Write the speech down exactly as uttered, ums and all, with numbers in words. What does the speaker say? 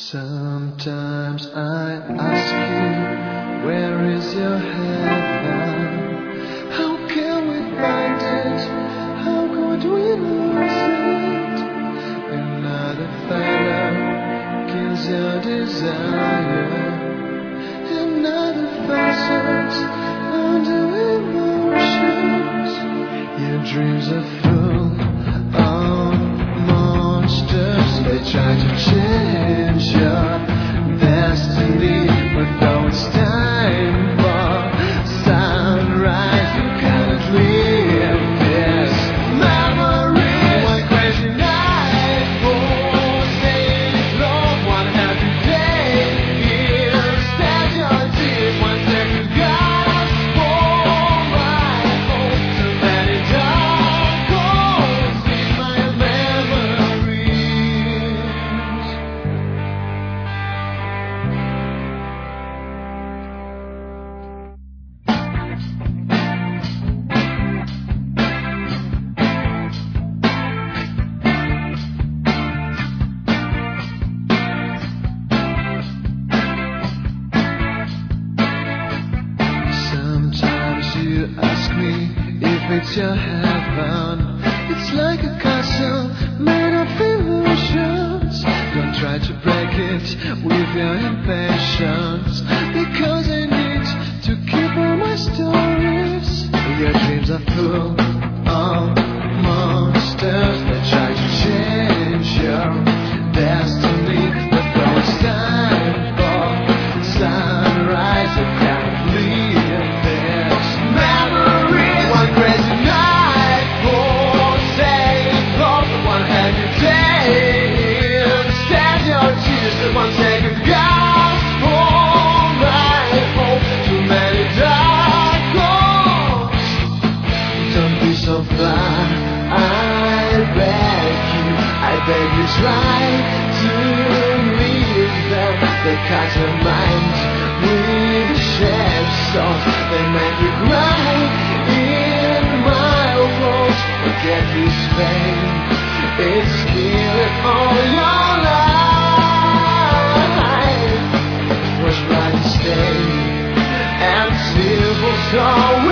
Sometimes I ask you, where is your heaven? How can we find it? How could we lose it? Another fire kills your desire. Another facet under emotions. Your dreams are full of monsters. They try to change your destiny, but though it's time for sunrise, you cannot live this memory. One crazy night, pulsating love, one happy day. Instead your tears, one second gospel, my hope. Too many dark holes in my memories. Sometimes you ask me if it's your heaven. It's like a castle made of illusions. Don't try to break it with your impatience, because I need to keep all my stories. Your dreams are full of monsters that try to change your destiny, but though it's time for sunrise, you can't leave this memory. One crazy night, pulsating love, one happy day. Instead your tears, one second gospel, my hope. Too many dark holes. Don't be so fly, I beg you, I beg you, try to leave them. They cut your mind with shapes, so they make you cry in my world. Forget this pain, it's killing all your life. Was right to stay and silver so